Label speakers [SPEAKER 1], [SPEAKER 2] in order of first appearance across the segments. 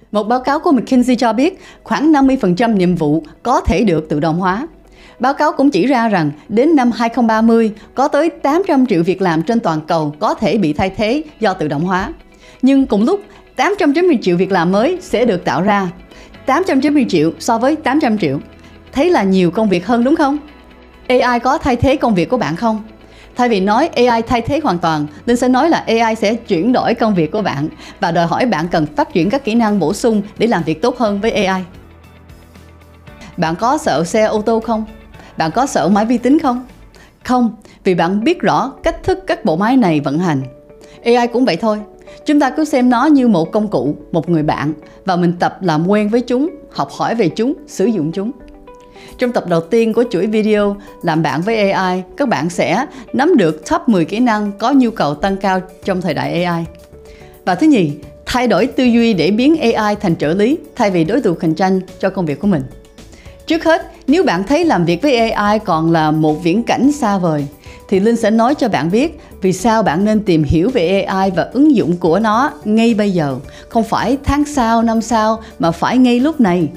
[SPEAKER 1] Một báo cáo của McKinsey cho biết khoảng 50% nhiệm vụ có thể được tự động hóa. Báo cáo cũng chỉ ra rằng đến năm 2030, có tới 800 triệu việc làm trên toàn cầu có thể bị thay thế do tự động hóa. Nhưng cùng lúc, 890 triệu việc làm mới sẽ được tạo ra. 890 triệu so với 800 triệu. Thấy là nhiều công việc hơn đúng không? AI có thay thế công việc của bạn không? Thay vì nói AI thay thế hoàn toàn, Linh sẽ nói là AI sẽ chuyển đổi công việc của bạn và đòi hỏi bạn cần phát triển các kỹ năng bổ sung để làm việc tốt hơn với AI. Bạn có sợ xe ô tô không? Bạn có sợ máy vi tính không? Không, vì bạn biết rõ cách thức các bộ máy này vận hành. AI cũng vậy thôi. Chúng ta cứ xem nó như một công cụ, một người bạn và mình tập làm quen với chúng, học hỏi về chúng, sử dụng chúng. Trong tập đầu tiên của chuỗi video làm bạn với AI, các bạn sẽ nắm được top 10 kỹ năng có nhu cầu tăng cao trong thời đại AI. Và thứ nhì, thay đổi tư duy để biến AI thành trợ lý thay vì đối thủ cạnh tranh cho công việc của mình. Trước hết, nếu bạn thấy làm việc với AI còn là một viễn cảnh xa vời, thì Linh sẽ nói cho bạn biết vì sao bạn nên tìm hiểu về AI và ứng dụng của nó ngay bây giờ. Không phải tháng sau, năm sau, mà phải ngay lúc này.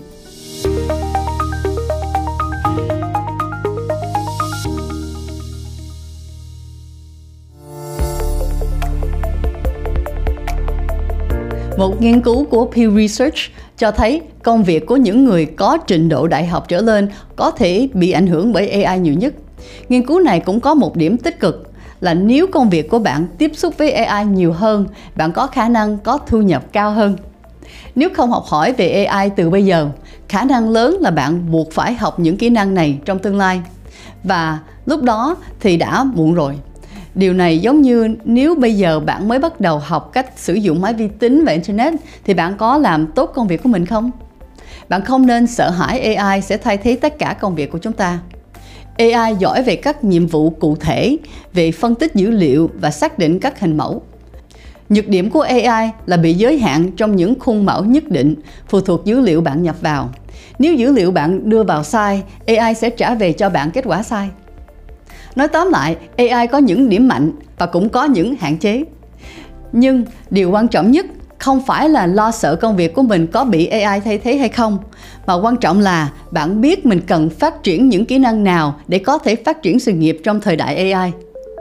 [SPEAKER 1] Một nghiên cứu của Pew Research cho thấy công việc của những người có trình độ đại học trở lên có thể bị ảnh hưởng bởi AI nhiều nhất. Nghiên cứu này cũng có một điểm tích cực là nếu công việc của bạn tiếp xúc với AI nhiều hơn, bạn có khả năng có thu nhập cao hơn. Nếu không học hỏi về AI từ bây giờ, khả năng lớn là bạn buộc phải học những kỹ năng này trong tương lai. Và lúc đó thì đã muộn rồi. Điều này giống như nếu bây giờ bạn mới bắt đầu học cách sử dụng máy vi tính và Internet thì bạn có làm tốt công việc của mình không? Bạn không nên sợ hãi AI sẽ thay thế tất cả công việc của chúng ta. AI giỏi về các nhiệm vụ cụ thể, về phân tích dữ liệu và xác định các hình mẫu. Nhược điểm của AI là bị giới hạn trong những khuôn mẫu nhất định phụ thuộc dữ liệu bạn nhập vào. Nếu dữ liệu bạn đưa vào sai, AI sẽ trả về cho bạn kết quả sai. Nói tóm lại, AI có những điểm mạnh và cũng có những hạn chế. Nhưng điều quan trọng nhất không phải là lo sợ công việc của mình có bị AI thay thế hay không, mà quan trọng là bạn biết mình cần phát triển những kỹ năng nào để có thể phát triển sự nghiệp trong thời đại AI.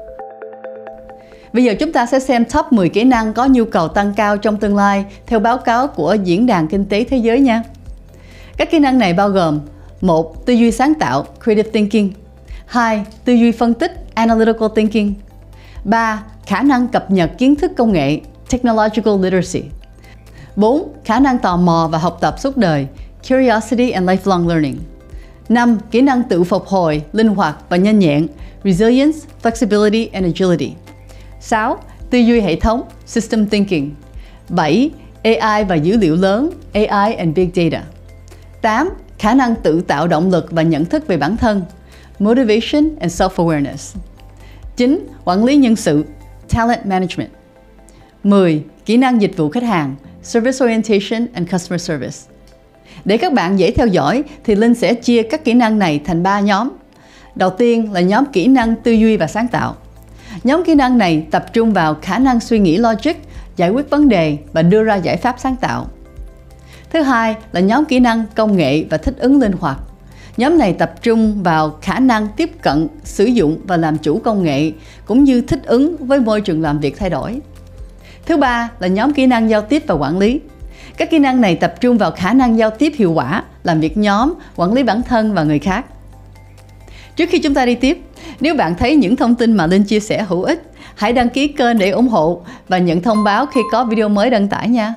[SPEAKER 1] Bây giờ chúng ta sẽ xem top 10 kỹ năng có nhu cầu tăng cao trong tương lai theo báo cáo của Diễn đàn Kinh tế Thế giới nha. Các kỹ năng này bao gồm: 1. Tư duy sáng tạo (Creative Thinking). 2. Tư duy phân tích (Analytical Thinking). 3. Khả năng cập nhật kiến thức công nghệ (Technological Literacy). 4. Khả năng tò mò và học tập suốt đời (Curiosity and Lifelong Learning). 5. Kỹ năng tự phục hồi, linh hoạt và nhanh nhẹn (Resilience, Flexibility and Agility). 6. Tư duy hệ thống (System Thinking). 7. AI và dữ liệu lớn (AI and Big Data). 8. Khả năng tự tạo động lực và nhận thức về bản thân (Motivation and Self-Awareness). 9. Quản lý nhân sự (Talent Management). 10. Kỹ năng dịch vụ khách hàng (Service Orientation and Customer Service). Để các bạn dễ theo dõi thì Linh sẽ chia các kỹ năng này thành 3 nhóm. Đầu tiên là nhóm kỹ năng tư duy và sáng tạo. Nhóm kỹ năng này tập trung vào khả năng suy nghĩ logic, giải quyết vấn đề và đưa ra giải pháp sáng tạo. Thứ hai là nhóm kỹ năng công nghệ và thích ứng linh hoạt. Nhóm này tập trung vào khả năng tiếp cận, sử dụng và làm chủ công nghệ, cũng như thích ứng với môi trường làm việc thay đổi. Thứ ba là nhóm kỹ năng giao tiếp và quản lý. Các kỹ năng này tập trung vào khả năng giao tiếp hiệu quả, làm việc nhóm, quản lý bản thân và người khác. Trước khi chúng ta đi tiếp, nếu bạn thấy những thông tin mà Linh chia sẻ hữu ích, hãy đăng ký kênh để ủng hộ và nhận thông báo khi có video mới đăng tải nha.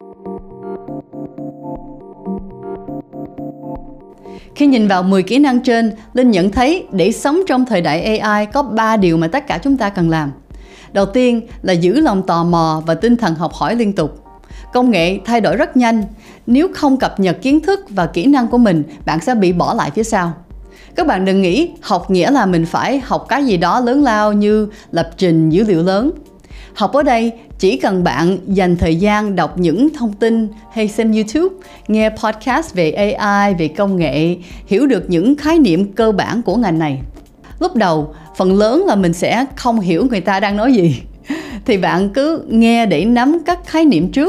[SPEAKER 1] Khi nhìn vào 10 kỹ năng trên, Linh nhận thấy để sống trong thời đại AI có 3 điều mà tất cả chúng ta cần làm. Đầu tiên là giữ lòng tò mò và tinh thần học hỏi liên tục. Công nghệ thay đổi rất nhanh. Nếu không cập nhật kiến thức và kỹ năng của mình, bạn sẽ bị bỏ lại phía sau. Các bạn đừng nghĩ học nghĩa là mình phải học cái gì đó lớn lao như lập trình dữ liệu lớn. Học ở đây chỉ cần bạn dành thời gian đọc những thông tin hay xem YouTube, nghe podcast về AI, về công nghệ, hiểu được những khái niệm cơ bản của ngành này. Lúc đầu, phần lớn là mình sẽ không hiểu người ta đang nói gì. Thì bạn cứ nghe để nắm các khái niệm trước,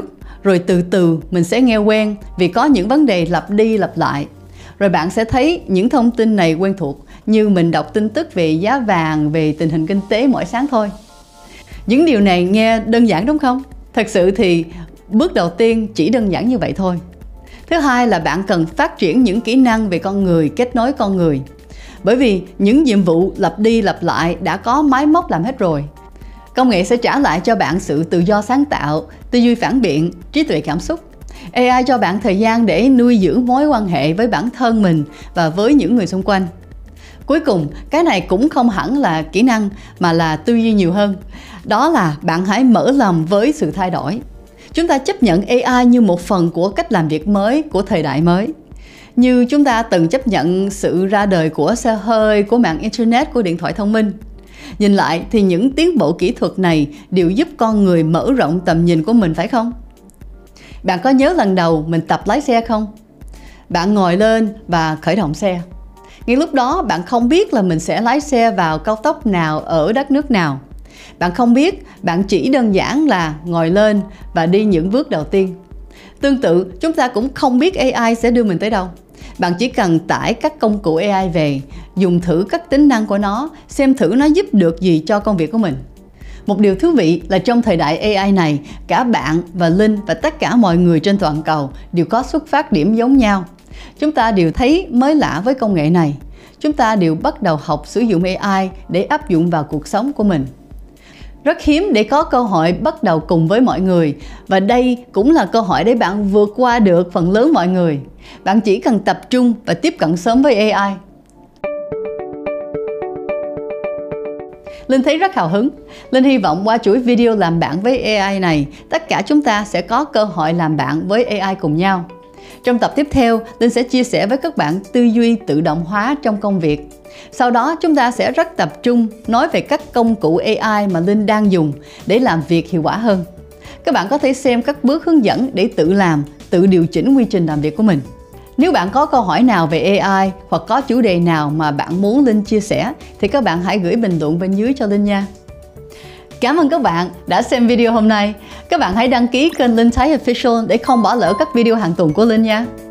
[SPEAKER 1] Rồi từ từ mình sẽ nghe quen vì có những vấn đề lặp đi lặp lại. Rồi bạn sẽ thấy những thông tin này quen thuộc, như mình đọc tin tức về giá vàng, về tình hình kinh tế mỗi sáng thôi. Những điều này nghe đơn giản đúng không? Thật sự thì bước đầu tiên chỉ đơn giản như vậy thôi. Thứ hai là bạn cần phát triển những kỹ năng về con người, kết nối con người. Bởi vì những nhiệm vụ lặp đi lặp lại đã có máy móc làm hết rồi. Công nghệ sẽ trả lại cho bạn sự tự do sáng tạo, tư duy phản biện, trí tuệ cảm xúc. AI cho bạn thời gian để nuôi dưỡng mối quan hệ với bản thân mình và với những người xung quanh. Cuối cùng, cái này cũng không hẳn là kỹ năng mà là tư duy nhiều hơn. Đó là bạn hãy mở lòng với sự thay đổi. Chúng ta chấp nhận AI như một phần của cách làm việc mới, của thời đại mới. Như chúng ta từng chấp nhận sự ra đời của xe hơi, của mạng Internet, của điện thoại thông minh. Nhìn lại thì những tiến bộ kỹ thuật này đều giúp con người mở rộng tầm nhìn của mình, phải không? Bạn có nhớ lần đầu mình tập lái xe không? Bạn ngồi lên và khởi động xe. Ngay lúc đó bạn không biết là mình sẽ lái xe vào cao tốc nào, ở đất nước nào. Bạn không biết, bạn chỉ đơn giản là ngồi lên và đi những bước đầu tiên. Tương tự, chúng ta cũng không biết AI sẽ đưa mình tới đâu. Bạn chỉ cần tải các công cụ AI về, dùng thử các tính năng của nó, xem thử nó giúp được gì cho công việc của mình. Một điều thú vị là trong thời đại AI này, cả bạn và Linh và tất cả mọi người trên toàn cầu đều có xuất phát điểm giống nhau. Chúng ta đều thấy mới lạ với công nghệ này. Chúng ta đều bắt đầu học sử dụng AI để áp dụng vào cuộc sống của mình. Rất hiếm để có cơ hội bắt đầu cùng với mọi người, và đây cũng là cơ hội để bạn vượt qua được phần lớn mọi người. Bạn chỉ cần tập trung và tiếp cận sớm với AI. Linh thấy rất hào hứng. Linh hy vọng qua chuỗi video làm bạn với AI này, tất cả chúng ta sẽ có cơ hội làm bạn với AI cùng nhau. Trong tập tiếp theo, Linh sẽ chia sẻ với các bạn tư duy tự động hóa trong công việc. Sau đó chúng ta sẽ rất tập trung nói về các công cụ AI mà Linh đang dùng để làm việc hiệu quả hơn. Các bạn có thể xem các bước hướng dẫn để tự làm, tự điều chỉnh quy trình làm việc của mình. Nếu bạn có câu hỏi nào về AI hoặc có chủ đề nào mà bạn muốn Linh chia sẻ thì các bạn hãy gửi bình luận bên dưới cho Linh nha. Cảm ơn các bạn đã xem video hôm nay. Các bạn hãy đăng ký kênh Linh Thái Official để không bỏ lỡ các video hàng tuần của Linh nha.